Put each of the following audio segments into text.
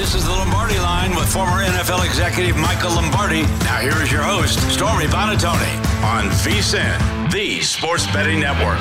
This is the Lombardi Line with former NFL executive Michael Lombardi. Now here is your host, Stormy Buonantony, on VSiN, the Sports Betting Network.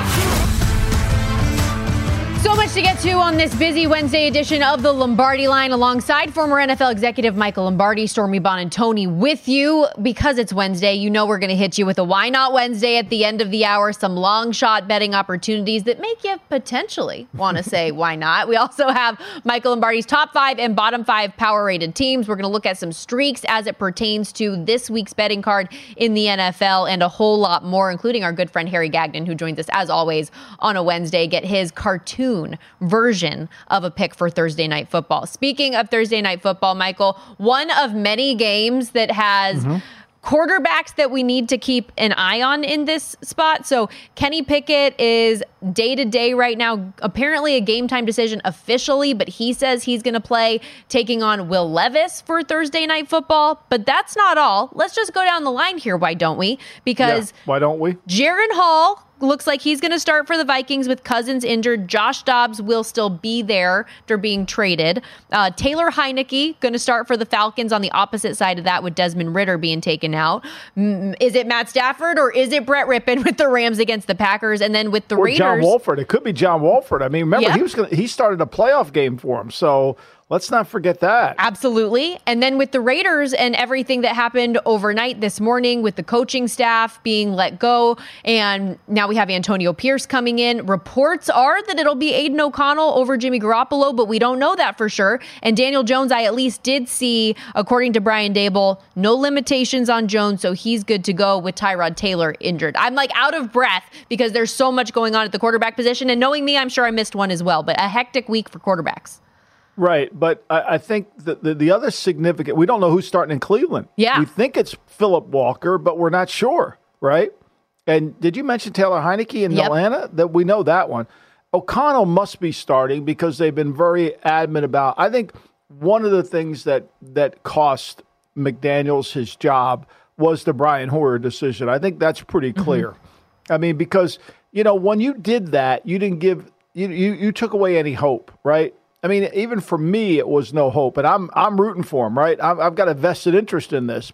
So much to get to on this busy Wednesday edition of the Lombardi Line, alongside former NFL executive Michael Lombardi, Stormy Buonantony with you. Because it's Wednesday, you know we're going to hit you with a Why Not Wednesday at the end of the hour, some long shot betting opportunities that make you potentially want to say why not. We also have Michael Lombardi's top 5 and bottom 5 power rated teams. We're going to look at some streaks as it pertains to this week's betting card in the NFL and a whole lot more, including our good friend Harry Gagnon, who joins us as always on a Wednesday, get his cartoon version of a pick for Thursday Night Football. Speaking of Thursday Night Football, Michael, one of many games that has quarterbacks that we need to keep an eye on in this spot. So Kenny Pickett is day-to-day right now, apparently a game-time decision officially, but he says he's going to play taking on Will Levis for Thursday Night Football. But that's not all. Let's just go down the line here, why don't we? Because why don't we? Jaron Hall looks like he's going to start for the Vikings with Cousins injured. Josh Dobbs will still be there after being traded. Taylor Heineke going to start for the Falcons on the opposite side of that with Desmond Ridder being taken out. Is it Matt Stafford or is it Brett Rippon with the Rams against the Packers? And then with the Raiders. John Wolford. It could be John Wolford. I mean, remember, he started a playoff game for him. So let's not forget that. Absolutely. And then with the Raiders and everything that happened overnight this morning with the coaching staff being let go, and now we have Antonio Pierce coming in. Reports are that it'll be Aiden O'Connell over Jimmy Garoppolo, but we don't know that for sure. And Daniel Jones, I at least did see, according to Brian Daboll, no limitations on Jones, so he's good to go with Tyrod Taylor injured. I'm like out of breath because there's so much going on at the quarterback position, and knowing me, I'm sure I missed one as well, but a hectic week for quarterbacks. Right, but I think the other significant, we don't know who's starting in Cleveland. Yeah. We think it's Phillip Walker, but we're not sure, right? And did you mention Taylor Heineke in Atlanta? That we know that one. O'Connell must be starting because they've been very adamant about, I think one of the things that cost McDaniels his job was the Brian Hoyer decision. I think that's pretty clear. I mean, because, when you did that, you didn't give, you took away any hope, right? I mean, even for me, it was no hope, and I'm rooting for him, right? I've got a vested interest in this,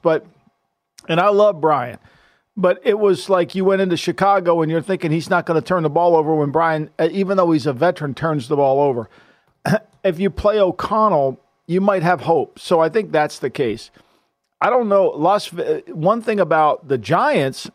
and I love Brian, but it was like you went into Chicago and you're thinking he's not going to turn the ball over when Brian, even though he's a veteran, turns the ball over. If you play O'Connell, you might have hope. So I think that's the case. I don't know. One thing about the Giants,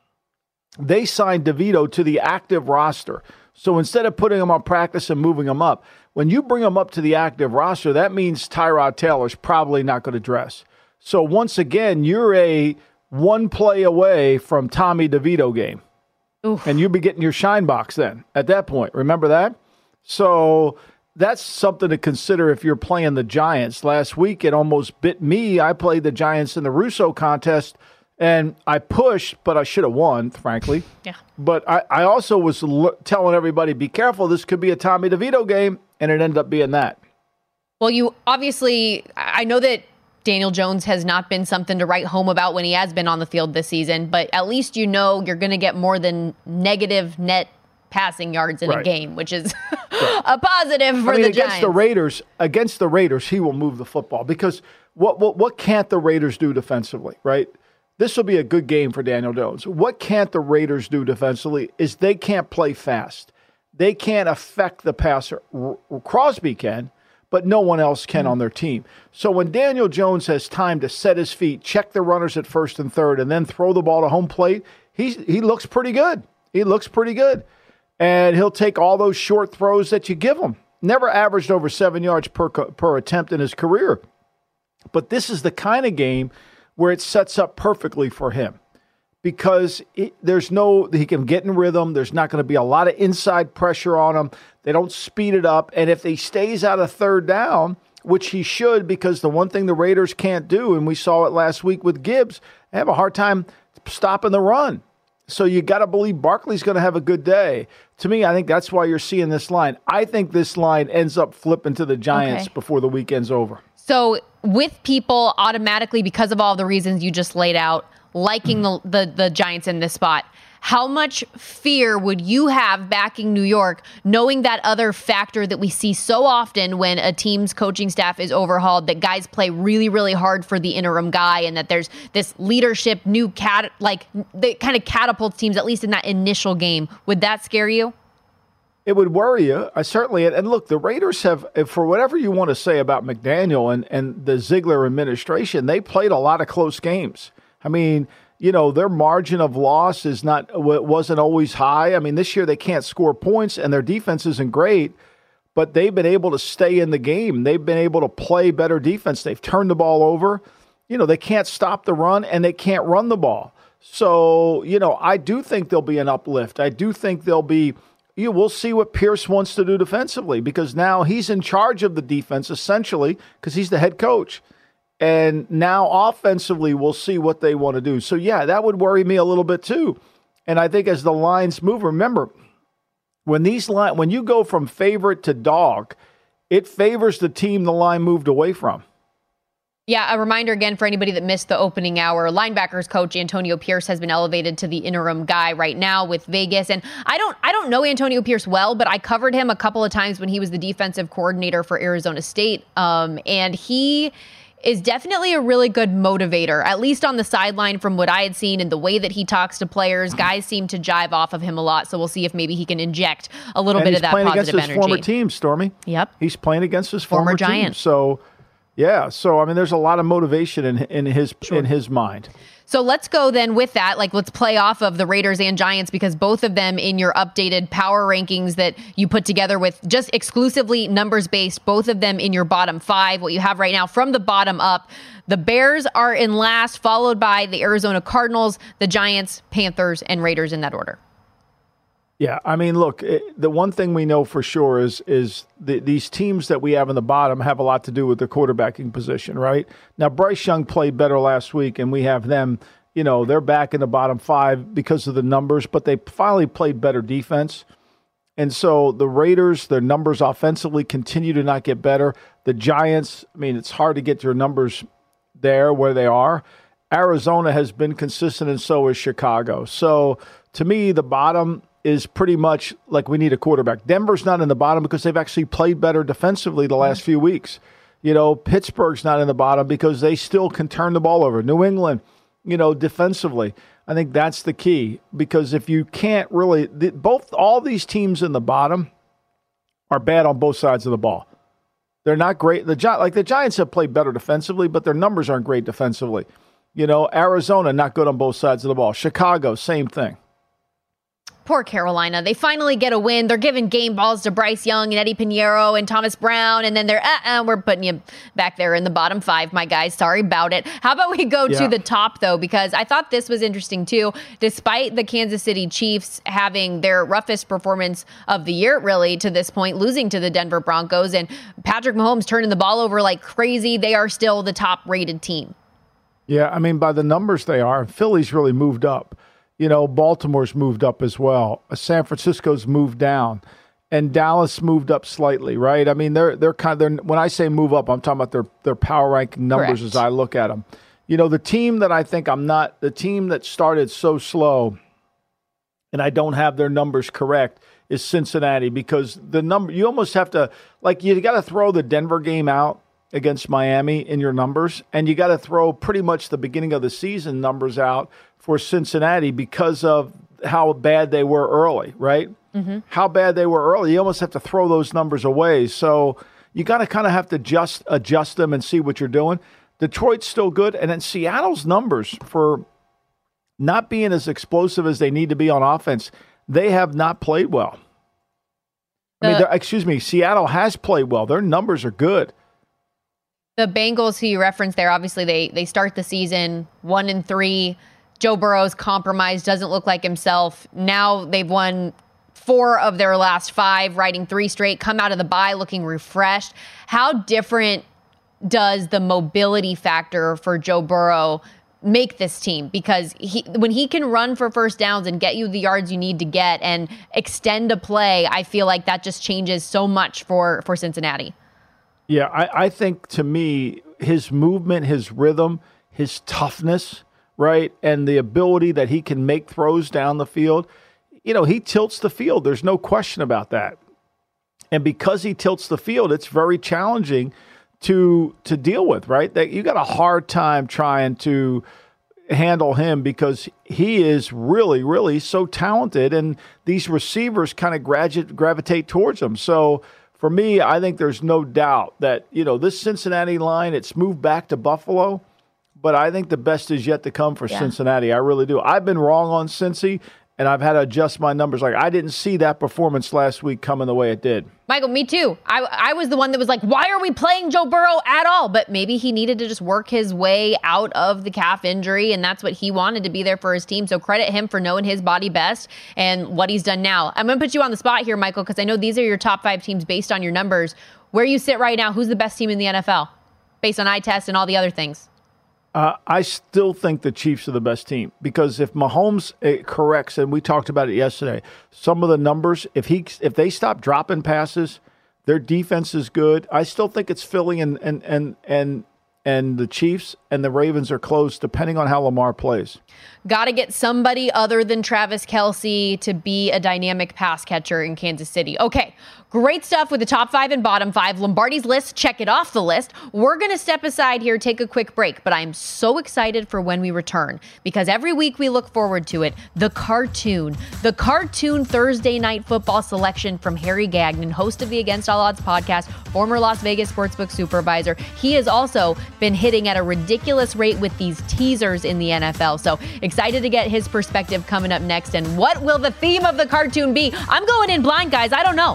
they signed DeVito to the active roster. So instead of putting him on practice and moving him up, when you bring him up to the active roster, that means Tyrod Taylor's probably not going to dress. So once again, you're a one play away from Tommy DeVito game. Oof. And you'll be getting your shine box then at that point. Remember that? So that's something to consider if you're playing the Giants. Last week, it almost bit me. I played the Giants in the Russo contest, and I pushed, but I should have won, frankly. Yeah. But I also was telling everybody, be careful, this could be a Tommy DeVito game, and it ended up being that. Well, you obviously, I know that Daniel Jones has not been something to write home about when he has been on the field this season, but at least you're going to get more than negative net passing yards in a game, which is a positive for the Giants. Against the Raiders, he will move the football because what can't the Raiders do defensively, right? This will be a good game for Daniel Jones. What can't the Raiders do defensively is they can't play fast. They can't affect the passer. Crosby can, but no one else can on their team. So when Daniel Jones has time to set his feet, check the runners at first and third, and then throw the ball to home plate, he looks pretty good. He looks pretty good. And he'll take all those short throws that you give him. Never averaged over 7 yards per attempt in his career. But this is the kind of game where it sets up perfectly for him because he can get in rhythm. There's not going to be a lot of inside pressure on him. They don't speed it up. And if he stays out of third down, which he should, because the one thing the Raiders can't do, and we saw it last week with Gibbs, they have a hard time stopping the run. So you got to believe Barkley's going to have a good day. To me, I think that's why you're seeing this line. I think this line ends up flipping to the Giants before the weekend's over. So with people automatically, because of all the reasons you just laid out, liking the Giants in this spot, how much fear would you have backing New York, knowing that other factor that we see so often when a team's coaching staff is overhauled, that guys play really, really hard for the interim guy, and that there's this leadership, that kind of catapults teams, at least in that initial game. Would that scare you? It would worry you. I certainly, and look, the Raiders have, for whatever you want to say about McDaniel and the Ziegler administration, they played a lot of close games. I mean, their margin of loss wasn't always high. I mean, this year they can't score points and their defense isn't great, but they've been able to stay in the game. They've been able to play better defense. They've turned the ball over. They can't stop the run and they can't run the ball. So, I do think there'll be an uplift. I do think there'll be, we'll see what Pierce wants to do defensively, because now he's in charge of the defense essentially because he's the head coach. And now offensively, we'll see what they want to do. So, yeah, that would worry me a little bit too. And I think as the lines move, remember, when you go from favorite to dog, it favors the team the line moved away from. Yeah, a reminder again for anybody that missed the opening hour, linebackers coach Antonio Pierce has been elevated to the interim guy right now with Vegas. And I don't know Antonio Pierce well, but I covered him a couple of times when he was the defensive coordinator for Arizona State. And he is definitely a really good motivator, at least on the sideline from what I had seen and the way that he talks to players. Guys seem to jive off of him a lot, so we'll see if maybe he can inject a little bit of that positive energy. He's playing against his former team, Stormy. Yep. He's playing against his former Giant. team. So, yeah. So, I mean, there's a lot of motivation in his mind. So let's go then with that. Let's play off of the Raiders and Giants, because both of them in your updated power rankings that you put together with just exclusively numbers based, both of them in your bottom 5. What you have right now from the bottom up, the Bears are in last, followed by the Arizona Cardinals, the Giants, Panthers, and Raiders in that order. Yeah, I mean, look, the one thing we know for sure is these teams that we have in the bottom have a lot to do with the quarterbacking position, right? Now, Bryce Young played better last week, and we have them, they're back in the bottom 5 because of the numbers, but they finally played better defense. And so the Raiders, their numbers offensively continue to not get better. The Giants, I mean, it's hard to get their numbers there where they are. Arizona has been consistent, and so is Chicago. So to me, the bottom is pretty much like we need a quarterback. Denver's not in the bottom because they've actually played better defensively the last few weeks. Pittsburgh's not in the bottom because they still can turn the ball over. New England, defensively, I think that's the key, because if you can't really, all these teams in the bottom are bad on both sides of the ball. They're not great. The Giants have played better defensively, but their numbers aren't great defensively. Arizona, not good on both sides of the ball. Chicago, same thing. Poor Carolina. They finally get a win. They're giving game balls to Bryce Young and Eddie Pinheiro and Thomas Brown, and then they're, we're putting you back there in the bottom 5, my guys. Sorry about it. How about we go to the top, though, because I thought this was interesting, too. Despite the Kansas City Chiefs having their roughest performance of the year, really, to this point, losing to the Denver Broncos, and Patrick Mahomes turning the ball over like crazy, they are still the top-rated team. Yeah, I mean, by the numbers they are, Philly's really moved up. Baltimore's moved up as well. San Francisco's moved down, and Dallas moved up slightly, right? I mean, they're when I say move up, I'm talking about their power ranking numbers. Correct. As I look at them. The team that I think the team that started so slow, and I don't have their numbers correct, is Cincinnati, because the number, you almost have to, you got to throw the Denver game out against Miami in your numbers, and you got to throw pretty much the beginning of the season numbers out for Cincinnati because of how bad they were early, right? Mm-hmm. How bad they were early. You almost have to throw those numbers away. So you got to kind of have to adjust them and see what you're doing. Detroit's still good. And then Seattle's numbers for not being as explosive as they need to be on offense, they have not played well. Seattle has played well. Their numbers are good. The Bengals, who you referenced there, obviously they start the season 1-3. Joe Burrow's compromised, doesn't look like himself. Now they've won 4 of their last 5, riding 3 straight, come out of the bye looking refreshed. How different does the mobility factor for Joe Burrow make this team? Because when he can run for first downs and get you the yards you need to get and extend a play, I feel like that just changes so much for Cincinnati. Yeah, I think, to me, his movement, his rhythm, his toughness, right, and the ability that he can make throws down the field, he tilts the field. There's no question about that. And because he tilts the field, it's very challenging to deal with, right? That you got a hard time trying to handle him because he is really, really so talented, and these receivers kind of gravitate towards him. So for me, I think there's no doubt that, this Cincinnati line, it's moved back to Buffalo, but I think the best is yet to come for Cincinnati. I really do. I've been wrong on Cincy, and I've had to adjust my numbers. Like, I didn't see that performance last week coming the way it did. Michael, me too. I was the one that was like, why are we playing Joe Burrow at all? But maybe he needed to just work his way out of the calf injury, and that's what he wanted, to be there for his team. So credit him for knowing his body best and what he's done now. I'm going to put you on the spot here, Michael, because I know these are your top 5 teams based on your numbers. Where you sit right now, who's the best team in the NFL based on eye test and all the other things? I still think the Chiefs are the best team because if Mahomes corrects, and we talked about it yesterday, some of the numbers, if they stop dropping passes, their defense is good. I still think it's Philly and the Chiefs, and the Ravens are close depending on how Lamar plays. Got to get somebody other than Travis Kelce to be a dynamic pass catcher in Kansas City. Okay, great stuff with the top 5 and bottom 5. Lombardi's list, check it off the list. We're going to step aside here, take a quick break, but I'm so excited for when we return because every week we look forward to it. The cartoon Thursday night football selection from Harry Gagnon, host of the Against All Odds podcast, former Las Vegas sportsbook supervisor. He has also been hitting at a ridiculous rate with these teasers in the NFL. So excited to get his perspective coming up next. And what will the theme of the cartoon be? I'm going in blind, guys. I don't know.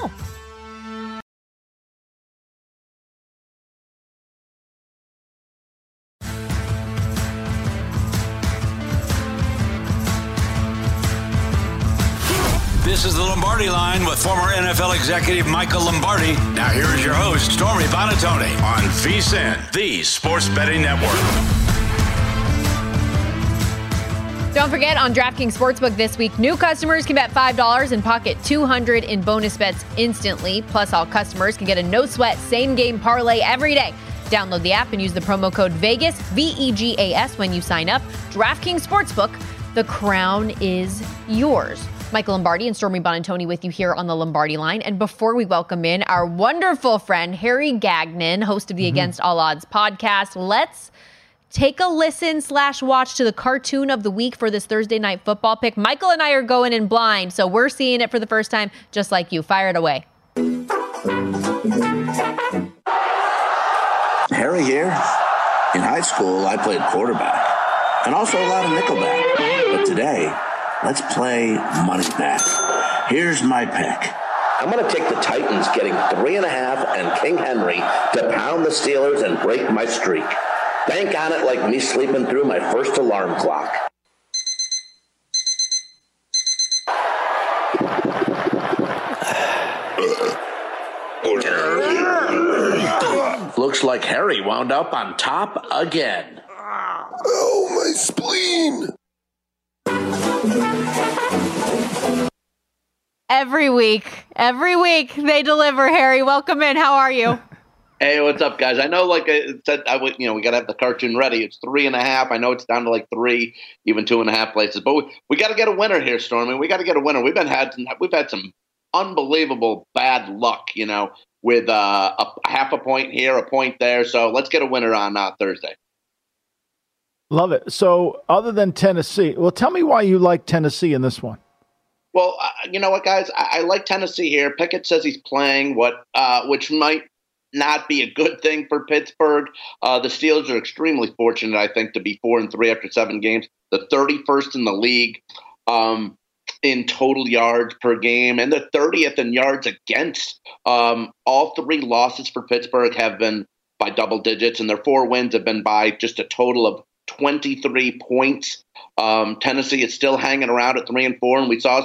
This is the Lombardi Line with former NFL executive Michael Lombardi. Now here is your host, Stormy Buonantony, on VSiN, the Sports Betting Network. Don't forget, on DraftKings Sportsbook this week, new customers can bet $5 and pocket $200 in bonus bets instantly. Plus, all customers can get a no-sweat same-game parlay every day. Download the app and use the promo code VEGAS, VEGAS, when you sign up. DraftKings Sportsbook, the crown is yours. Michael Lombardi and Stormy Buonantony with you here on the Lombardi Line. And before we welcome in our wonderful friend, Harry Gagnon, host of the Against All Odds podcast, let's take a listen/watch to the cartoon of the week for this Thursday night football pick. Michael and I are going in blind, so we're seeing it for the first time, just like you. Fire it away. Harry here. In high school, I played quarterback and also a lot of nickelback. But today, let's play money back. Here's my pick. I'm going to take the Titans getting 3.5 and King Henry to pound the Steelers and break my streak. Bank on it like me sleeping through my first alarm clock. Looks like Harry wound up on top again. Oh, my spleen. Every week they deliver. Harry, welcome in. How are you? Hey, what's up, guys? I know, like I said, we got to have the cartoon ready. It's 3.5. I know it's down to like 3, even 2.5 places, but we got to get a winner here, Stormy. We got to get a winner. We've had some unbelievable bad luck, with a half a point here, a point there. So let's get a winner on Thursday. Love it. So other than Tennessee, well, tell me why you like Tennessee in this one. Well, you know what, guys? I like Tennessee here. Pickett says he's playing, which might not be a good thing for Pittsburgh. The Steelers are extremely fortunate, I think, to be 4-3 after 7 games, the 31st in the league in total yards per game, and the 30th in yards against. All 3 losses for Pittsburgh have been by double digits, and their 4 wins have been by just a total of 23 points. Tennessee is still hanging around at 3-4, and we saw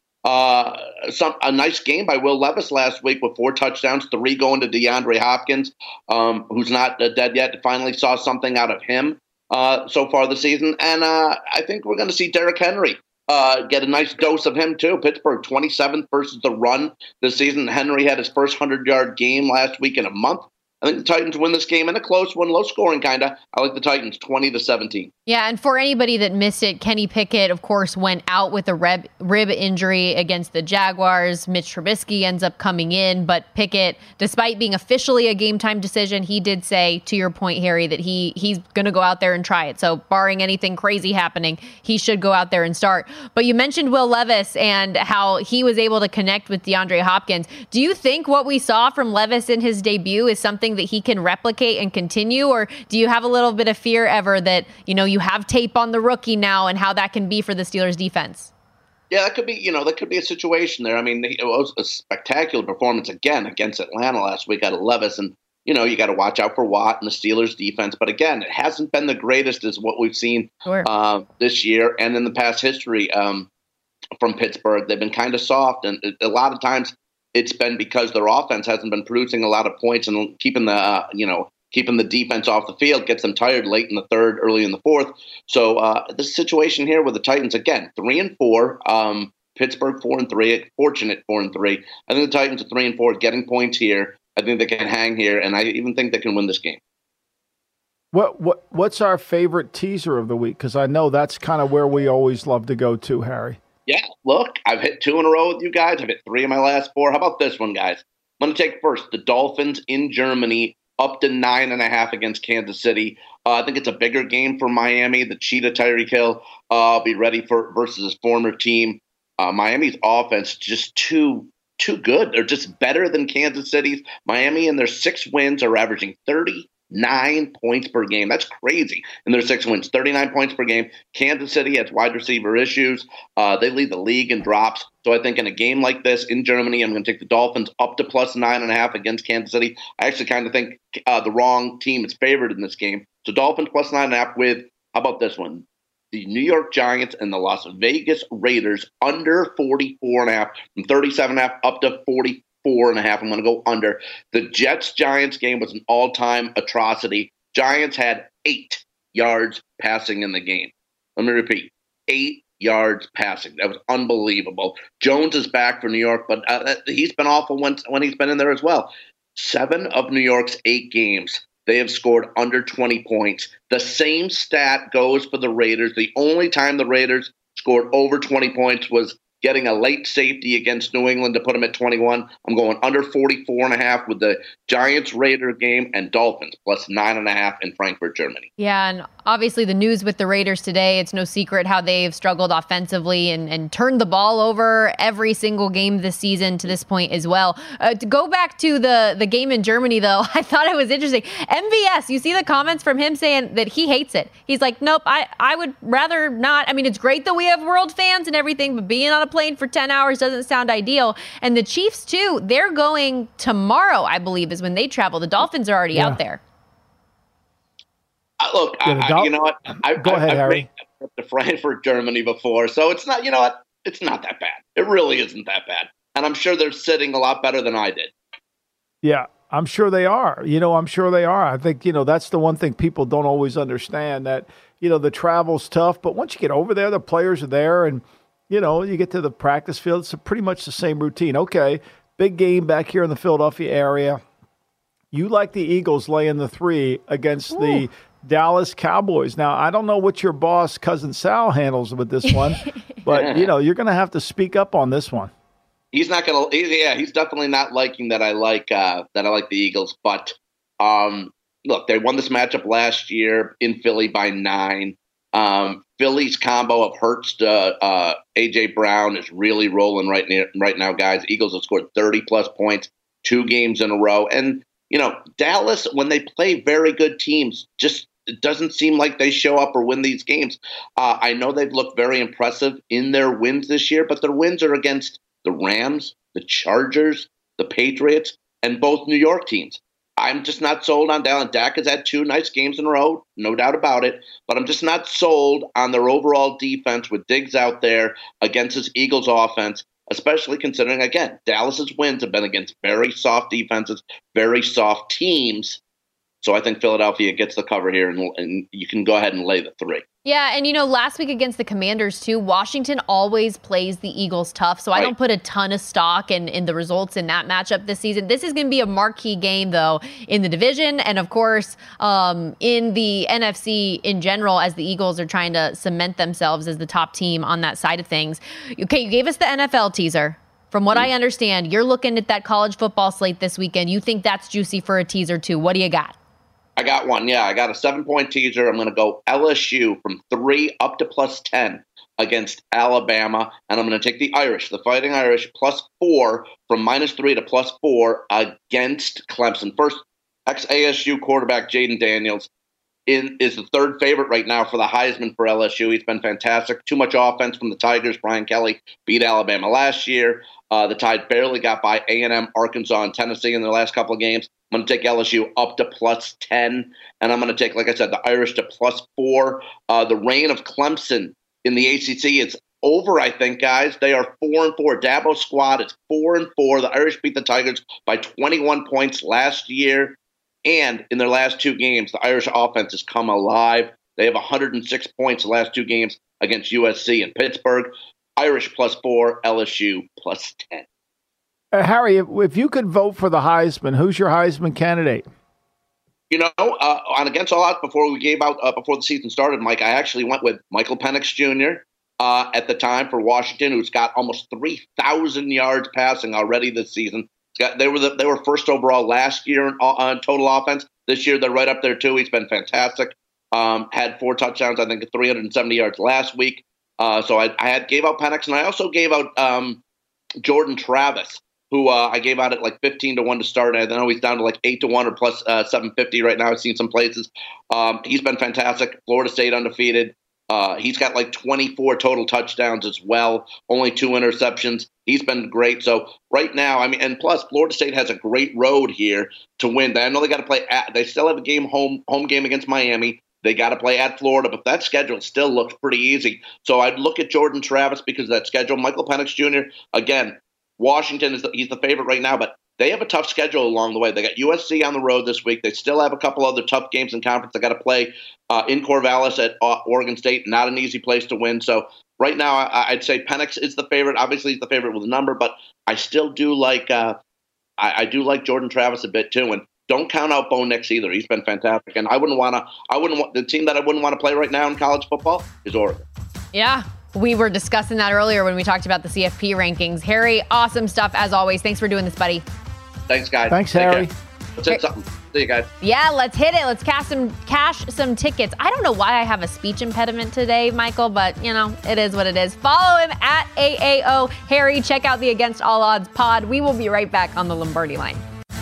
a nice game by Will Levis last week with 4 touchdowns, 3 going to DeAndre Hopkins, who's not dead yet. Finally saw something out of him so far this season, and I think we're going to see Derrick Henry get a nice dose of him too. Pittsburgh 27th versus the run this season. Henry had his first 100-yard game last week in a month. I think the Titans win this game in a close one, low scoring kind of. I like the Titans 20-17. Yeah, and for anybody that missed it, Kenny Pickett, of course, went out with a rib injury against the Jaguars. Mitch Trubisky ends up coming in, but Pickett, despite being officially a game-time decision, he did say, to your point, Harry, that he's going to go out there and try it. So barring anything crazy happening, he should go out there and start. But you mentioned Will Levis and how he was able to connect with DeAndre Hopkins. Do you think what we saw from Levis in his debut is something that he can replicate and continue, or do you have a little bit of fear ever that, you have tape on the rookie now and how that can be for the Steelers defense? Yeah, that could be a situation there. I mean, it was a spectacular performance again against Atlanta last week out of Levis, and you got to watch out for Watt and the Steelers defense. But again, it hasn't been the greatest as what we've seen this year and in the past history from Pittsburgh. They've been kind of soft, and a lot of times it's been because their offense hasn't been producing a lot of points and keeping the defense off the field, gets them tired late in the third, early in the fourth. So this situation here with the Titans, again, 3-4, Pittsburgh 4-3, fortunate 4-3. I think the Titans are 3-4, getting points here. I think they can hang here, and I even think they can win this game. What's our favorite teaser of the week? Because I know that's kind of where we always love to go to, Harry. Yeah, look, I've hit 2 in a row with you guys. I've hit 3 of my last 4. How about this one, guys? I'm going to take first the Dolphins in Germany, up to 9.5 against Kansas City. I think it's a bigger game for Miami. The Cheetah Tyreek Hill be ready versus his former team. Miami's offense just too good. They're just better than Kansas City's. Miami in their 6 wins are averaging 39 points per game. That's crazy. In their 6 wins, 39 points per game. Kansas City has wide receiver issues. They lead the league in drops. So I think in a game like this in Germany, I'm going to take the Dolphins up to plus 9.5 against Kansas City. I actually kind of think the wrong team is favored in this game. So Dolphins plus 9.5 with, how about this one? The New York Giants and the Las Vegas Raiders under 44.5, from 37.5 up to 44.5. I'm going to go under. The Jets-Giants game was an all-time atrocity. Giants had 8 yards passing in the game. Let me repeat, 8 yards passing. That was unbelievable. Jones is back for New York, but he's been awful when he's been in there as well. 7 of New York's 8 games, they have scored under 20 points. The same stat goes for the Raiders. The only time the Raiders scored over 20 points was getting a late safety against New England to put them at 21. I'm going under 44.5 with the Giants-Raider game and Dolphins plus 9.5 in Frankfurt, Germany. Yeah, and obviously the news with the Raiders today, it's no secret how they've struggled offensively and turned the ball over every single game this season to this point as well. To go back to the game in Germany, though, I thought it was interesting. MVS, you see the comments from him saying that he hates it. He's like, nope, I would rather not. I mean, it's great that we have world fans and everything, but being on a plane for 10 hours doesn't sound ideal. And the Chiefs, too, they're going tomorrow, I believe, is when they travel. The Dolphins are already out there. Look, you know what? Go ahead, Harry. I've made a trip to Frankfurt, Germany before, so it's not, you know what? It's not that bad. It really isn't that bad. And I'm sure they're sitting a lot better than I did. Yeah, I'm sure they are. I'm sure they are. I think, that's the one thing people don't always understand, that, the travel's tough, but once you get over there, the players are there, and, you get to the practice field, it's pretty much the same routine. Okay, big game back here in the Philadelphia area. You like the Eagles laying the 3 against the Dallas Cowboys. Now, I don't know what your boss, Cousin Sal, handles with this one, but, you're going to have to speak up on this one. He's not going to. Yeah, he's definitely not liking that I like the Eagles. But look, they won this matchup last year in Philly by 9. Philly's combo of Hurts to A.J. Brown is really rolling right now, guys. Eagles have scored 30-plus points 2 games in a row. And, Dallas, when they play very good teams, just it doesn't seem like they show up or win these games. I know they've looked very impressive in their wins this year, but their wins are against the Rams, the Chargers, the Patriots, and both New York teams. I'm just not sold on Dallas. Dak has had 2 nice games in a row, no doubt about it, but I'm just not sold on their overall defense with Diggs out there against this Eagles offense, especially considering, again, Dallas's wins have been against very soft defenses, very soft teams. So I think Philadelphia gets the cover here, and you can go ahead and lay the 3. Yeah, and last week against the Commanders too, Washington always plays the Eagles tough, so I don't put a ton of stock in the results in that matchup this season. This is going to be a marquee game, though, in the division, and of course, in the NFC in general, as the Eagles are trying to cement themselves as the top team on that side of things. Okay, you gave us the NFL teaser. From what I understand, you're looking at that college football slate this weekend. You think that's juicy for a teaser, too. What do you got? I got one. Yeah, I got a 7-point teaser. I'm going to go LSU from 3 up to +10 against Alabama. And I'm going to take the Irish, the Fighting Irish, +4 from -3 to +4 against Clemson. First, ex-ASU quarterback Jaden Daniels is the third favorite right now for the Heisman for LSU. He's been fantastic. Too much offense from the Tigers. Brian Kelly beat Alabama last year. The Tide barely got by A&M, Arkansas, and Tennessee in their last couple of games. I'm going to take LSU up to +10, and I'm going to take, like I said, the Irish to +4. The reign of Clemson in the ACC is over, I think, guys. They are 4-4. Dabo's squad is 4-4. The Irish beat the Tigers by 21 points last year, and in their last 2 games, the Irish offense has come alive. They have 106 points the last 2 games against USC and Pittsburgh. Irish +4, LSU +10. Harry, if you could vote for the Heisman, who's your Heisman candidate? On Against All Odds, before we gave out before the season started, Mike, I actually went with Michael Penix Jr. At the time for Washington, who's got almost 3,000 yards passing already this season. They were first overall last year on total offense. This year they're right up there too. He's been fantastic. Had 4 touchdowns, I think 370 yards last week. So I gave out Penix, and I also gave out Jordan Travis, who I gave out at like 15-1 to start. I know he's down to like 8-1 or plus 750 right now. I've seen some places. He's been fantastic. Florida State undefeated. He's got like 24 total touchdowns as well. Only 2 interceptions. He's been great. So right now, and plus Florida State has a great road here to win. I know they got to play they still have a home game against Miami. They got to play at Florida, but that schedule still looks pretty easy. So I'd look at Jordan Travis because of that schedule. Michael Penix Jr., again, Washington he's the favorite right now, but they have a tough schedule along the way. They got USC on the road this week. They still have a couple other tough games in conference. They got to play in Corvallis at Oregon State. Not an easy place to win. So right now, I'd say Penix is the favorite. Obviously, he's the favorite with a number, but I still do like I do like Jordan Travis a bit too. And don't count out Bo Nix either. He's been fantastic. And the team that I wouldn't want to play right now in college football is Oregon. Yeah. We were discussing that earlier when we talked about the CFP rankings. Harry, awesome stuff as always. Thanks for doing this, buddy. Thanks, guys. Thanks, Harry. Let's hit something. See you guys. Yeah, let's hit it. Let's cash some tickets. I don't know why I have a speech impediment today, Michael, but, it is what it is. Follow him at AAO Harry. Check out the Against All Odds pod. We will be right back on the Lombardi Line.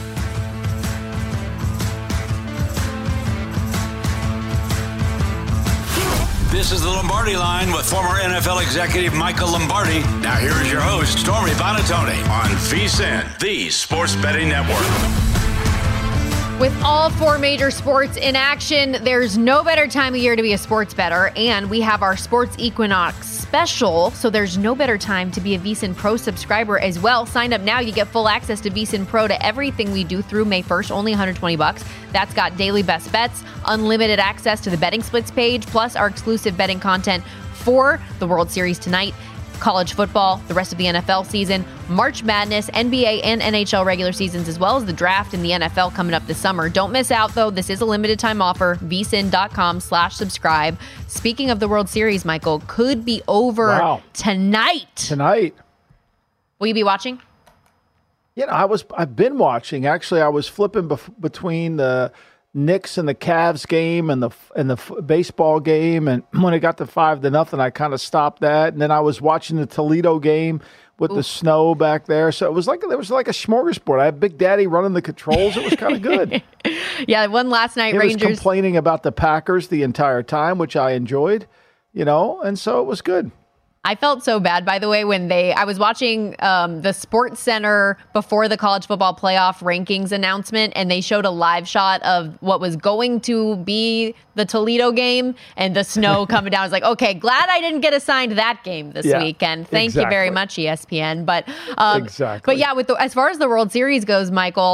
This is the Lombardi Line with former NFL executive Michael Lombardi. Now here is your host, Stormy Buonantony, on VSiN, the Sports Betting Network. With all 4 major sports in action, there's no better time of year to be a sports bettor, and we have our Sports Equinox special, so there's no better time to be a VSiN Pro subscriber as well. Sign up now. You get full access to VSiN Pro to everything we do through May 1st, only $120. That's got daily best bets, unlimited access to the betting splits page, plus our exclusive betting content for the World Series tonight, college football, the rest of the NFL season, March Madness, NBA and NHL regular seasons, as well as the draft in the NFL coming up this summer. Don't miss out, though. This is a limited time offer. VSiN.com/subscribe. Speaking of the World Series, Michael, could be over tonight. Tonight. Will you be watching? I've been watching. Actually, I was flipping between the Knicks and the Cavs game and the baseball game, and when it got to 5-0, I kind of stopped that. And then I was watching the Toledo game with the snow back there, so there was like a smorgasbord. I had Big Daddy running the controls. It was kind of good. Yeah, one last night. He Rangers was complaining about the Packers the entire time, which I enjoyed. And so it was good. I felt so bad, by the way, when I was watching the Sports Center before the college football playoff rankings announcement, and they showed a live shot of what was going to be the Toledo game and the snow coming down. I was like, okay, glad I didn't get assigned that game this weekend. Thank you very much, ESPN. But exactly. But yeah, as far as the World Series goes, Michael,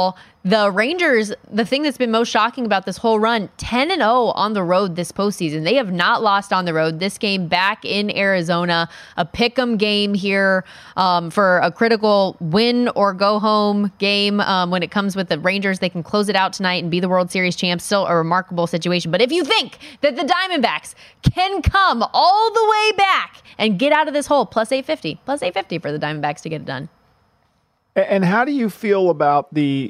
The Rangers, the thing that's been most shocking about this whole run, 10-0 on the road this postseason. They have not lost on the road. This game back in Arizona, a pick'em game here for a critical win or go home game. When it comes with the Rangers, they can close it out tonight and be the World Series champs. Still a remarkable situation. But if you think that the Diamondbacks can come all the way back and get out of this hole, plus 850 for the Diamondbacks to get it done. And how do you feel about the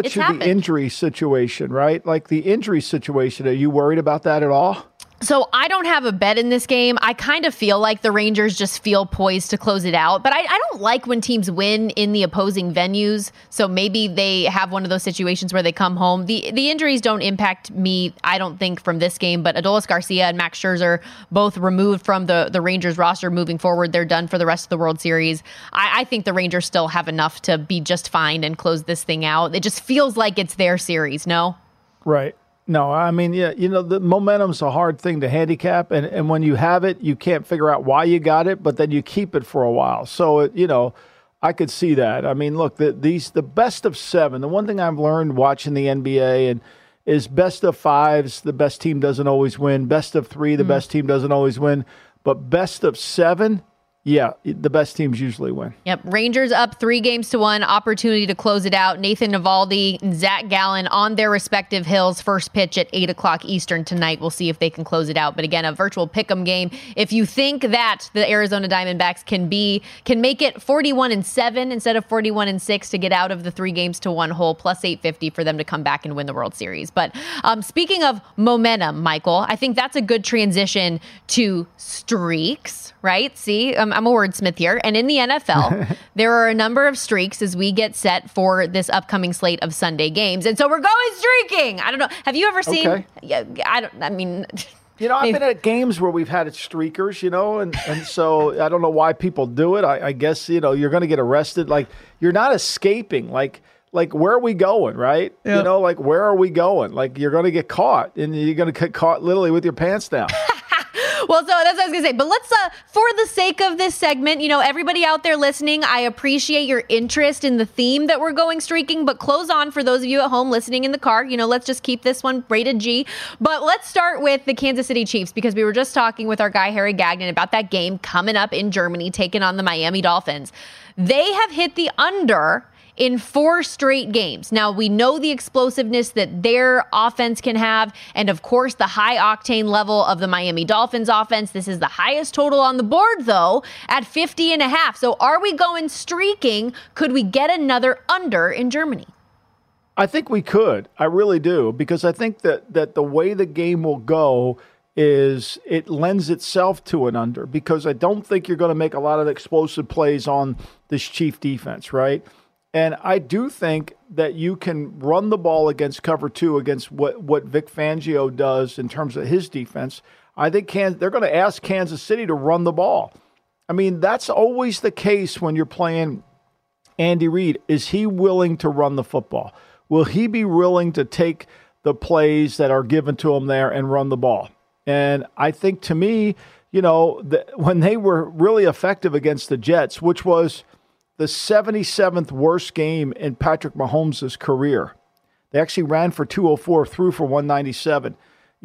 injury situation, right? Like the injury situation, are you worried about that at all? So I don't have a bet in this game. I kind of feel like the Rangers just feel poised to close it out. But I don't like when teams win in the opposing venues. So maybe they have one of those situations where they come home. The injuries don't impact me, I don't think, from this game. But Adolis Garcia and Max Scherzer both removed from the Rangers roster moving forward. They're done for the rest of the World Series. I think the Rangers still have enough to be just fine and close this thing out. It just feels like it's their series, no? Right. No, I mean, yeah, the momentum's a hard thing to handicap, and when you have it, you can't figure out why you got it, but then you keep it for a while. So, I could see that. I mean, look, the best of 7, the one thing I've learned watching the NBA is best of 5s, the best team doesn't always win. Best of 3, the best team doesn't always win. But best of 7, yeah, the best teams usually win. Yep. Rangers up 3-1, opportunity to close it out. Nathan Eovaldi and Zach Gallen on their respective hills. First pitch at 8 o'clock Eastern tonight. We'll see if they can close it out. But again, a virtual pick'em game. If you think that the Arizona Diamondbacks can make it 41-7 instead of 41-6 to get out of the 3-1 hole, plus 850 for them to come back and win the World Series. But speaking of momentum, Michael, I think that's a good transition to streaks, right? See, I'm a wordsmith here. And in the NFL, there are a number of streaks as we get set for this upcoming slate of Sunday games. And so we're going streaking. I don't know. Have you ever seen? Okay. Yeah, I've been at games where we've had streakers, and so I don't know why people do it. I guess, you're going to get arrested. Like, you're not escaping. Like where are we going, right? Yep. Where are we going? Like, you're going to get caught, and you're going to get caught literally with your pants down. Well, so that's what I was going to say. But let's, for the sake of this segment, everybody out there listening, I appreciate your interest in the theme that we're going streaking, but close on for those of you at home listening in the car. Let's just keep this one rated G. But let's start with the Kansas City Chiefs, because we were just talking with our guy, Harry Gagnon, about that game coming up in Germany, taking on the Miami Dolphins. They have hit the under in 4 straight games. Now, we know the explosiveness that their offense can have, and of course, the high octane level of the Miami Dolphins offense. This is the highest total on the board, though, at 50.5. So are we going streaking? Could we get another under in Germany? I think we could. I really do, because I think that the way the game will go is it lends itself to an under, because I don't think you're going to make a lot of explosive plays on this Chief defense, right? And I do think that you can run the ball against cover 2 against what Vic Fangio does in terms of his defense. I think they're going to ask Kansas City to run the ball. I mean, that's always the case when you're playing Andy Reid. Is he willing to run the football? Will he be willing to take the plays that are given to him there and run the ball? And I think, to me, when they were really effective against the Jets, which was the 77th worst game in Patrick Mahomes' career. They actually ran for 204, threw for 197.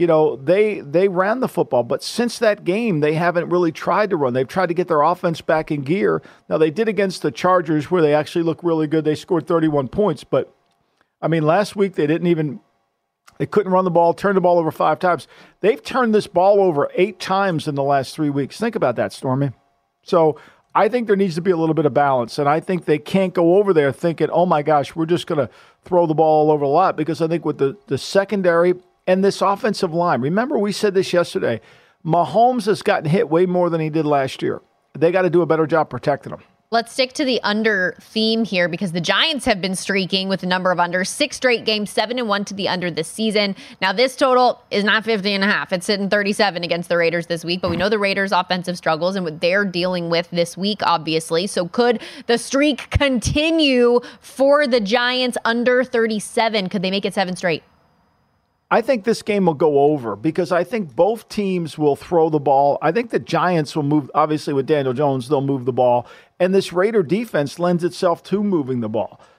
They ran the football, but since that game, they haven't really tried to run. They've tried to get their offense back in gear. Now, they did against the Chargers, where they actually look really good. They scored 31 points, but, last week they couldn't run the ball, turned the ball over 5 times. They've turned this ball over 8 times in the last 3 weeks. Think about that, Stormy. So I think there needs to be a little bit of balance, and I think they can't go over there thinking, oh my gosh, we're just going to throw the ball all over a lot, because I think with the secondary and this offensive line, remember we said this yesterday, Mahomes has gotten hit way more than he did last year. They got to do a better job protecting him. Let's stick to the under theme here, because the Giants have been streaking with a number of unders. 6 straight games, 7-1 to the under this season. Now, this total is not 50.5. It's sitting 37 against the Raiders this week, but we know the Raiders' offensive struggles and what they're dealing with this week, obviously. So could the streak continue for the Giants under 37? Could they make it 7 straight? I think this game will go over, because I think both teams will throw the ball. I think the Giants will move, obviously with Daniel Jones, they'll move the ball. And this Raider defense lends itself to moving the ball.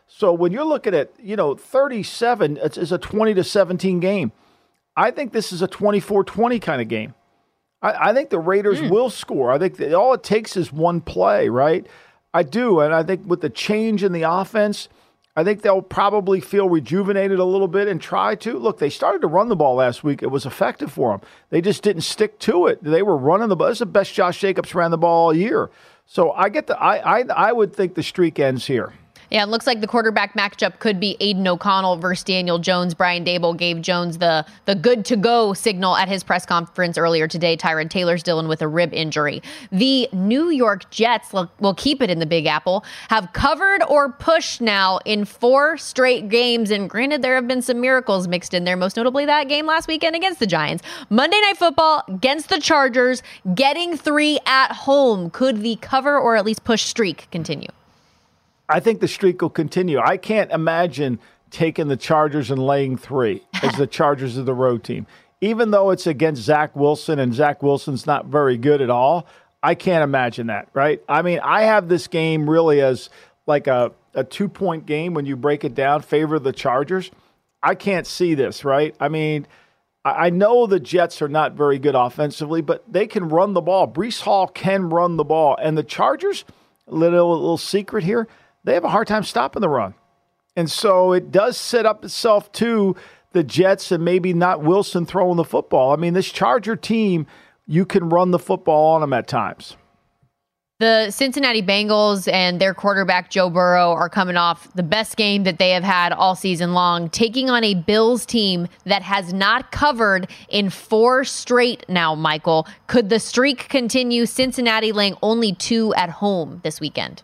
So when you're looking at, 37, it's a 20-17 game. I think this is a 24-20 kind of game. I think the Raiders will score. I think that all it takes is one play, right? I do. And I think with the change in the offense, I think they'll probably feel rejuvenated a little bit and try to. Look, they started to run the ball last week. It was effective for them. They just didn't stick to it. They were running the ball. It's the best Josh Jacobs ran the ball all year. So I would think the streak ends here. Yeah, it looks like the quarterback matchup could be Aiden O'Connell versus Daniel Jones. Brian Daboll gave Jones the good to go signal at his press conference earlier today. Tyrod Taylor's dealing with a rib injury. The New York Jets, will keep it in the Big Apple, have covered or pushed now in 4 straight games. And granted, there have been some miracles mixed in there, most notably that game last weekend against the Giants. Monday Night Football against the Chargers, getting 3 at home. Could the cover or at least push streak continue? I think the streak will continue. I can't imagine taking the Chargers and laying 3 as the Chargers are the road team. Even though it's against Zach Wilson and Zach Wilson's not very good at all, I can't imagine that, right? I mean, I have this game really as like a 2-point game when you break it down, favor the Chargers. I can't see this, right? I mean, I know the Jets are not very good offensively, but they can run the ball. Breece Hall can run the ball. And the Chargers, little secret here, they have a hard time stopping the run. And so it does set up itself to the Jets and maybe not Wilson throwing the football. I mean, this Charger team, you can run the football on them at times. The Cincinnati Bengals and their quarterback, Joe Burrow, are coming off the best game that they have had all season long, taking on a Bills team that has not covered in 4 straight now, Michael. Could the streak continue? Cincinnati laying only 2 at home this weekend.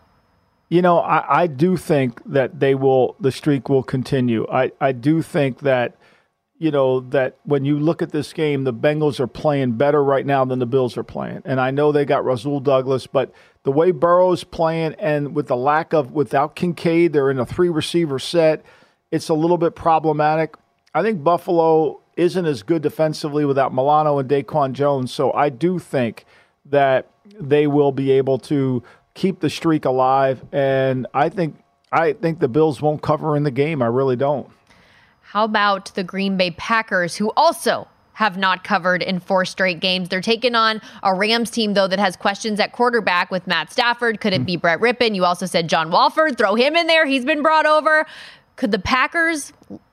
I do think that the streak will continue. I do think that, that when you look at this game, the Bengals are playing better right now than the Bills are playing. And I know they got Rasul Douglas, but the way Burrow's playing and with the without Kincaid, they're in a 3-receiver set. It's a little bit problematic. I think Buffalo isn't as good defensively without Milano and Daquan Jones. So I do think that they will be able to keep the streak alive, and I think the Bills won't cover in the game. I really don't. How about the Green Bay Packers, who also have not covered in 4 straight games? They're taking on a Rams team, though, that has questions at quarterback with Matt Stafford. Could it be Brett Rippon? You also said John Wolford. Throw him in there. He's been brought over. Could the Packers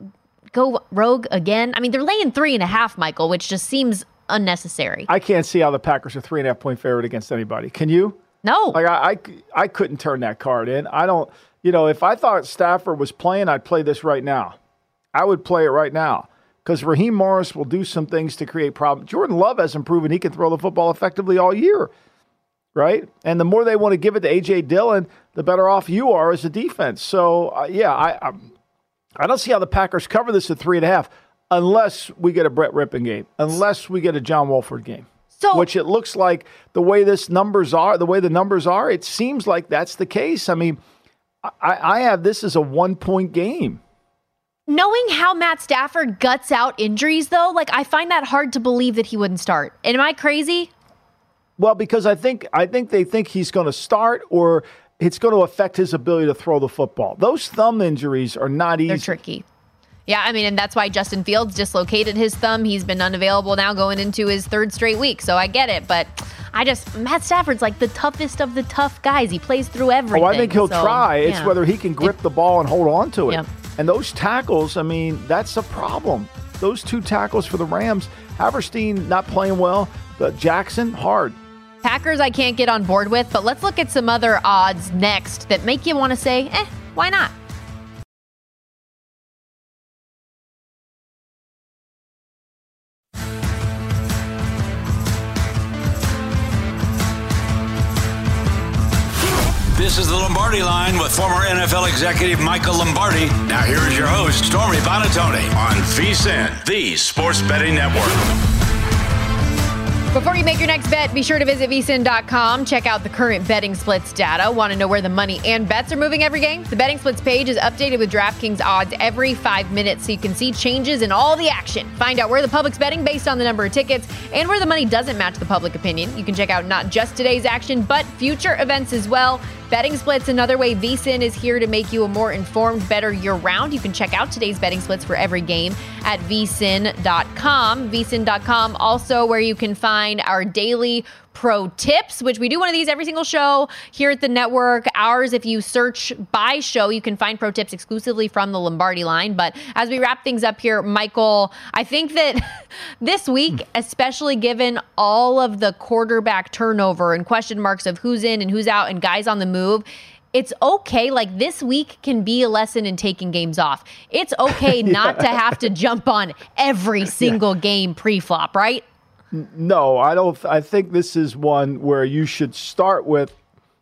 go rogue again? I mean, they're laying 3.5, Michael, which just seems unnecessary. I can't see how the Packers are 3.5-point favorite against anybody. Can you? No. Like I couldn't turn that card in. I don't, if I thought Stafford was playing, I'd play this right now. I would play it right now because Raheem Morris will do some things to create problems. Jordan Love hasn't proven he can throw the football effectively all year, right? And the more they want to give it to A.J. Dillon, the better off you are as a defense. So, I don't see how the Packers cover this at 3.5 unless we get a Brett Rippon game, unless we get a John Wolford game. Which it looks like the way the numbers are, it seems like that's the case. I mean, I have this as a 1-point game. Knowing how Matt Stafford guts out injuries, though, I find that hard to believe that he wouldn't start. Am I crazy? Well, because I think they think he's going to start or it's going to affect his ability to throw the football. Those thumb injuries are not easy. They're tricky. Yeah, I mean, and that's why Justin Fields dislocated his thumb. He's been unavailable now going into his 3rd straight week, so I get it. But Matt Stafford's like the toughest of the tough guys. He plays through everything. Oh, I think he'll try. It's whether he can grip the ball and hold on to it. Yeah. And those tackles, I mean, that's a problem. Those 2 tackles for the Rams, Haverstein not playing well, but Jackson, hard. Packers I can't get on board with, but let's look at some other odds next that make you want to say, why not? This is the Lombardi Line with former NFL executive Michael Lombardi. Now here is your host, Stormy Buonantony, on VSiN, the Sports Betting Network. Before you make your next bet, be sure to visit vsin.com. Check out the current betting splits data. Want to know where the money and bets are moving every game? The betting splits page is updated with DraftKings odds every 5 minutes so you can see changes in all the action. Find out where the public's betting based on the number of tickets and where the money doesn't match the public opinion. You can check out not just today's action, but future events as well. Betting splits, another way VSiN is here to make you a more informed, better year-round. You can check out today's betting splits for every game at vsin.com. vsin.com also where you can find our daily pro tips, which we do one of these every single show here at the network. Ours, if you search by show, you can find pro tips exclusively from the Lombardi line. But as we wrap things up here, Michael, I think that this week, especially given all of the quarterback turnover and question marks of who's in and who's out and guys on the move, it's okay. Like, this week can be a lesson in taking games off. It's okay not to have to jump on every single game pre-flop, right? No, I don't. I think this is one where you should start with,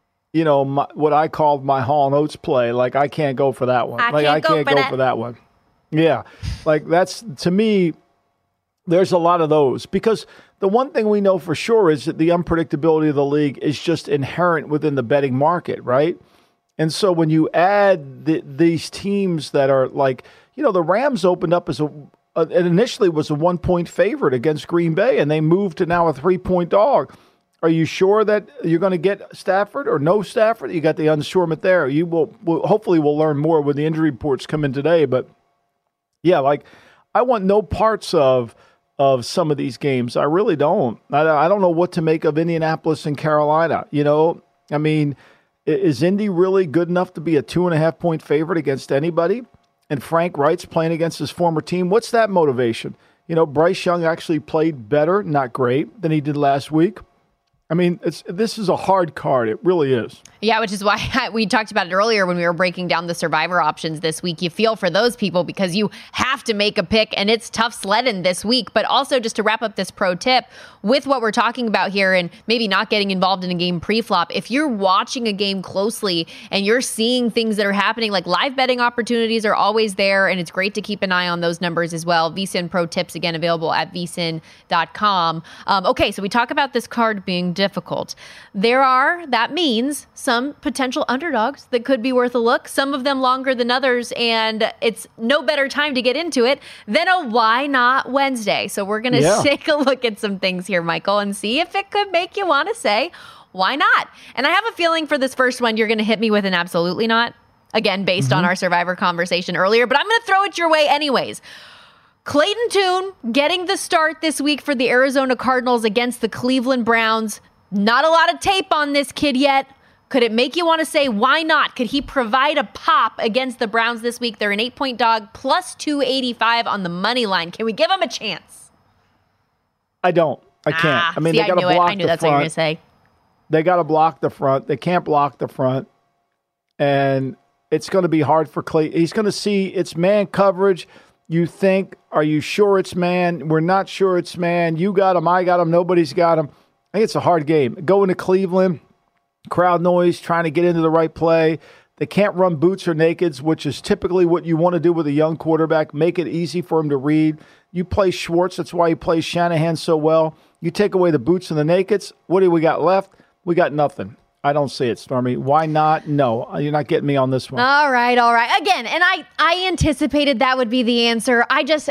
what I called my Hall & Oates play. Like, I can't go for that one. I can't go for that one. Yeah. Like, that's, to me, there's a lot of those. Because the one thing we know for sure is that the unpredictability of the league is just inherent within the betting market, right? And so when you add these teams that are like, the Rams opened up as it initially was a 1-point favorite against Green Bay, and they moved to now a 3-point dog. Are you sure that you're going to get Stafford or no Stafford? You got the unsurement there. You will hopefully we'll learn more when the injury reports come in today. But yeah, like, I want no parts of some of these games. I really don't. I don't know what to make of Indianapolis and Carolina. I mean, is Indy really good enough to be a 2.5-point favorite against anybody? And Frank Wright's playing against his former team. What's that motivation? Bryce Young actually played better, not great, than he did last week. I mean, this is a hard card. It really is. Yeah, which is why we talked about it earlier when we were breaking down the survivor options this week. You feel for those people because you have to make a pick, and it's tough sledding this week. But also, just to wrap up this pro tip, with what we're talking about here and maybe not getting involved in a game pre-flop, if you're watching a game closely and you're seeing things that are happening, like live betting opportunities are always there, and it's great to keep an eye on those numbers as well. VSiN pro tips, again, available at vsin.com. Okay, so we talk about this card being difficult. That means some potential underdogs that could be worth a look, some of them longer than others, and it's no better time to get into it than a Why Not Wednesday. So we're going to take a look at some things here, Michael, and see if it could make you want to say, why not? And I have a feeling for this first one, you're going to hit me with an absolutely not, again, based on our Survivor conversation earlier, but I'm going to throw it your way anyways. Clayton Tune getting the start this week for the Arizona Cardinals against the Cleveland Browns. Not a lot of tape on this kid yet. Could it make you want to say, why not? Could he provide a pop against the Browns this week? They're an 8-point dog, plus 285 on the money line. Can we give him a chance? I don't. I can't. I mean, they got to block the front. I knew that's what you were going to say. They got to block the front. They can't block the front. And it's going to be hard for Clay. He's going to see it's man coverage. You think, are you sure it's man? We're not sure it's man. You got him. I got him. Nobody's got him. I think it's a hard game. Going to Cleveland, crowd noise, trying to get into the right play. They can't run boots or nakeds, which is typically what you want to do with a young quarterback. Make it easy for him to read. You play Schwartz. That's why he plays Shanahan so well. You take away the boots and the nakeds. What do we got left? We got nothing. I don't see it, Stormy. Why not? No, you're not getting me on this one. All right. Again, and I anticipated that would be the answer.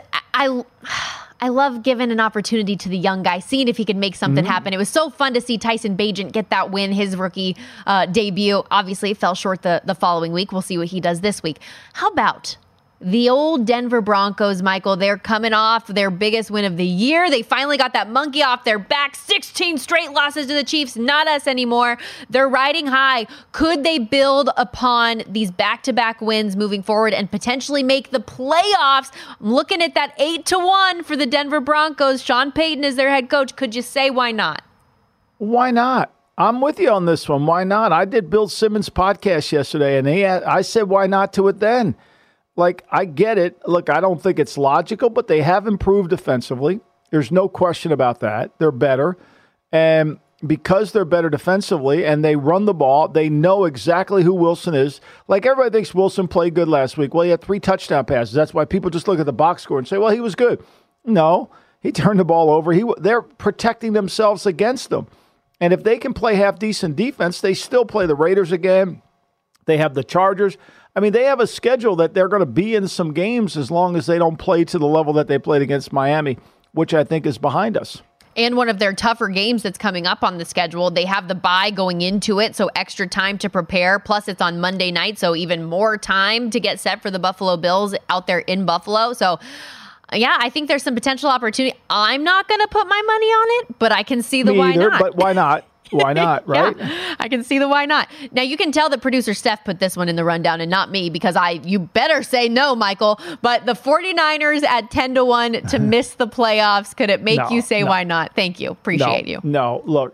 I love giving an opportunity to the young guy, seeing if he can make something happen. It was so fun to see Tyson Bagent get that win, his rookie debut. Obviously, it fell short the following week. We'll see what he does this week. How about the old Denver Broncos, Michael? They're coming off their biggest win of the year. They finally got that monkey off their back. 16 straight losses to the Chiefs. Not us anymore. They're riding high. Could they build upon these back-to-back wins moving forward and potentially make the playoffs? I'm looking at that 8-1 for the Denver Broncos. Sean Payton is their head coach. Could you say why not? Why not? I'm with you on this one. Why not? I did Bill Simmons' podcast yesterday, and I said why not to it then. Like, I get it. Look, I don't think it's logical, but they have improved defensively. There's no question about that. They're better. And because they're better defensively and they run the ball, they know exactly who Wilson is. Like, everybody thinks Wilson played good last week. Well, he had 3 touchdown passes. That's why people just look at the box score and say, well, he was good. No, he turned the ball over. They're protecting themselves against them. And if they can play half-decent defense, they still play the Raiders again. They have the Chargers. I mean, they have a schedule that they're going to be in some games as long as they don't play to the level that they played against Miami, which I think is behind us. And one of their tougher games that's coming up on the schedule. They have the bye going into it, so extra time to prepare. Plus, it's on Monday night, so even more time to get set for the Buffalo Bills out there in Buffalo. So, yeah, I think there's some potential opportunity. I'm not going to put my money on it, but I can see the why not. But why not? Why not, right? Yeah, I can see the why not. Now, you can tell that producer Steph put this one in the rundown and not me because you better say no, Michael. But the 49ers at 10-1 to miss the playoffs, could it make you say why not? Thank you. Appreciate you. No, look,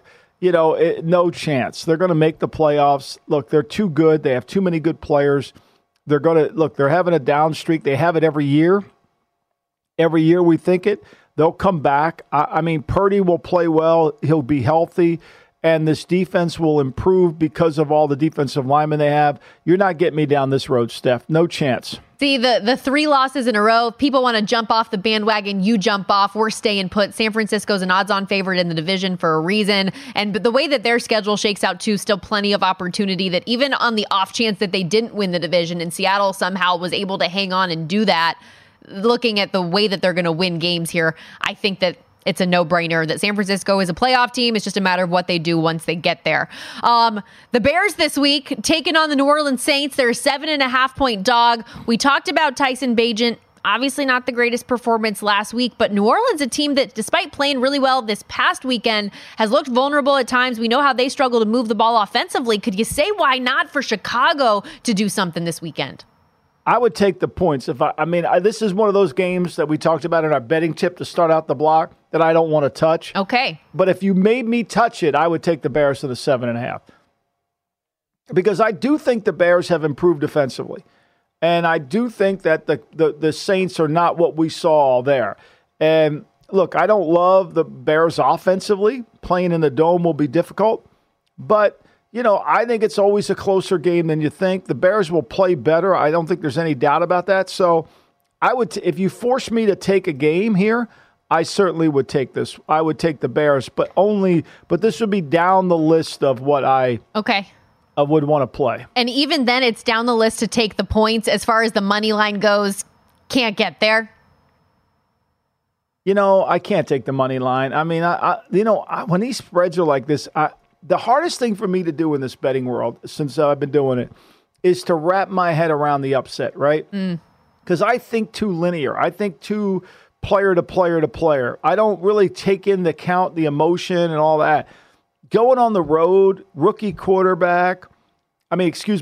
no chance. They're going to make the playoffs. Look, they're too good. They have too many good players. They're going to, look, they're having a down streak. They have it every year. Every year we think it. They'll come back. I mean, Purdy will play well. He'll be healthy. And this defense will improve because of all the defensive linemen they have. You're not getting me down this road, Steph. No chance. See, the 3 losses in a row, people want to jump off the bandwagon. You jump off. We're staying put. San Francisco's an odds-on favorite in the division for a reason. And the way that their schedule shakes out, too, still plenty of opportunity that even on the off chance that they didn't win the division and Seattle somehow was able to hang on and do that, looking at the way that they're going to win games here, I think that it's a no-brainer that San Francisco is a playoff team. It's just a matter of what they do once they get there. The Bears this week taking on the New Orleans Saints. They're a 7.5-point dog. We talked about Tyson Bagent. Obviously not the greatest performance last week, but New Orleans, a team that despite playing really well this past weekend, has looked vulnerable at times. We know how they struggle to move the ball offensively. Could you say why not for Chicago to do something this weekend? I would take the points. This is one of those games that we talked about in our betting tip to start out the block that I don't want to touch. Okay. But if you made me touch it, I would take the Bears to the 7.5. Because I do think the Bears have improved defensively. And I do think that the Saints are not what we saw there. And look, I don't love the Bears offensively. Playing in the Dome will be difficult. But I think it's always a closer game than you think. The Bears will play better. I don't think there's any doubt about that. So I would, if you force me to take a game here, I certainly would take this. I would take the Bears, but this would be down the list of what I would want to play. And even then, it's down the list to take the points. As far as the money line goes, can't get there. I can't take the money line. I mean, when these spreads are like this, the hardest thing for me to do in this betting world, since I've been doing it, is to wrap my head around the upset, right? Because I think too linear. I think too player to player to player. I don't really take into account the emotion and all that. Going on the road, rookie quarterback. Going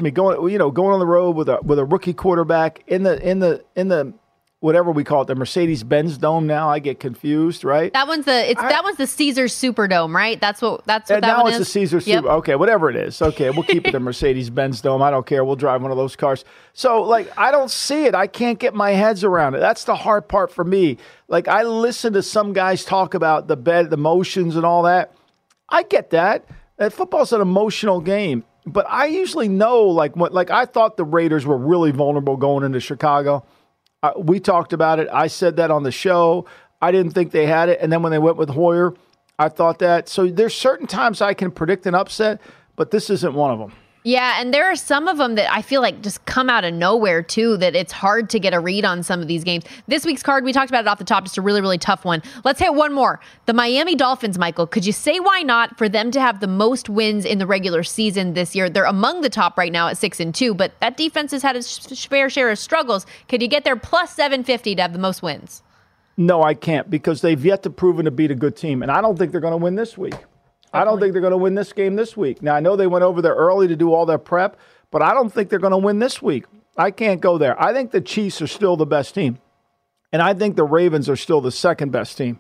on the road with a rookie quarterback in the whatever we call it, the Mercedes-Benz Dome. Now I get confused, right? That one's the Caesars Superdome, right? That's what that one is. Now it's the Caesars Super. Okay, whatever it is. Okay, we'll keep it the Mercedes-Benz Dome. I don't care. We'll drive one of those cars. So, I don't see it. I can't get my heads around it. That's the hard part for me. I listen to some guys talk about the bet, the emotions and all that. I get that. Football's an emotional game. But I usually know, I thought the Raiders were really vulnerable going into Chicago. We talked about it. I said that on the show. I didn't think they had it. And then when they went with Hoyer, I thought that. So there's certain times I can predict an upset, but this isn't one of them. Yeah, and there are some of them that I feel like just come out of nowhere, too, that it's hard to get a read on some of these games. This week's card, we talked about it off the top, just a really, really tough one. Let's hit one more. The Miami Dolphins, Michael. Could you say why not for them to have the most wins in the regular season this year? They're among the top right now at 6-2, but that defense has had its fair share of struggles. Could you get there plus 750 to have the most wins? No, I can't, because they've yet to proven to beat a good team, and I don't think they're going to win this week. I don't think they're going to win this game this week. Now, I know they went over there early to do all their prep, but I don't think they're going to win this week. I can't go there. I think the Chiefs are still the best team, and I think the Ravens are still the second best team.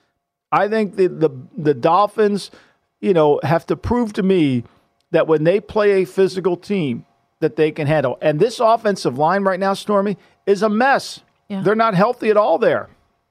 I think the Dolphins, have to prove to me that when they play a physical team that they can handle. And this offensive line right now, Stormy, is a mess. Yeah. They're not healthy at all there.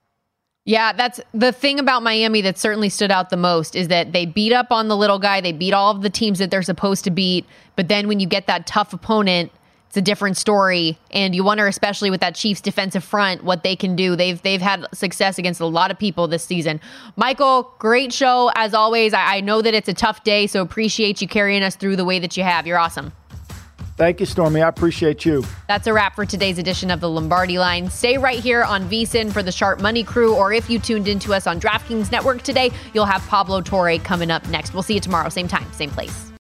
Yeah, that's the thing about Miami that certainly stood out the most is that they beat up on the little guy. They beat all of the teams that they're supposed to beat. But then when you get that tough opponent, it's a different story. And you wonder, especially with that Chiefs defensive front, what they can do. They've had success against a lot of people this season. Michael, great show as always. I know that it's a tough day, so appreciate you carrying us through the way that you have. You're awesome. Thank you, Stormy. I appreciate you. That's a wrap for today's edition of the Lombardi Line. Stay right here on VSiN for the Sharp Money Crew, or if you tuned into us on DraftKings Network today, you'll have Pablo Torre coming up next. We'll see you tomorrow, same time, same place.